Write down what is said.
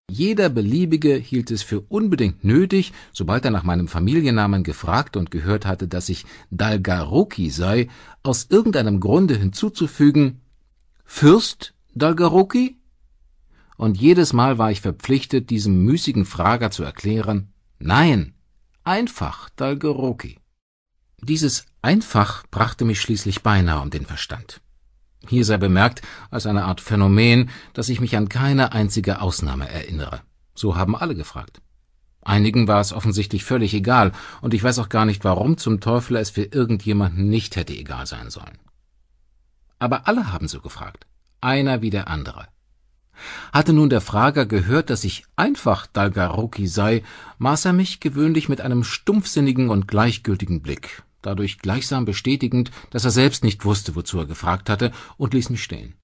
Jeder Beliebige hielt es für unbedingt nötig, sobald er nach meinem Familiennamen gefragt und gehört hatte, dass ich Dolgoruki sei, aus irgendeinem Grunde hinzuzufügen: »Fürst Dolgoruki?« Und jedes Mal war ich verpflichtet, diesem müßigen Frager zu erklären: »Nein, einfach Dolgoruki.« Dieses »einfach« brachte mich schließlich beinahe um den Verstand. Hier sei bemerkt, als eine Art Phänomen, dass ich mich an keine einzige Ausnahme erinnere. So haben alle gefragt. Einigen war es offensichtlich völlig egal, und ich weiß auch gar nicht, warum zum Teufel es für irgendjemanden nicht hätte egal sein sollen. Aber alle haben so gefragt, einer wie der andere. Hatte nun der Frager gehört, dass ich einfach Dolgoruki sei, maß er mich gewöhnlich mit einem stumpfsinnigen und gleichgültigen Blick, dadurch gleichsam bestätigend, dass er selbst nicht wusste, wozu er gefragt hatte, und ließ mich stehen.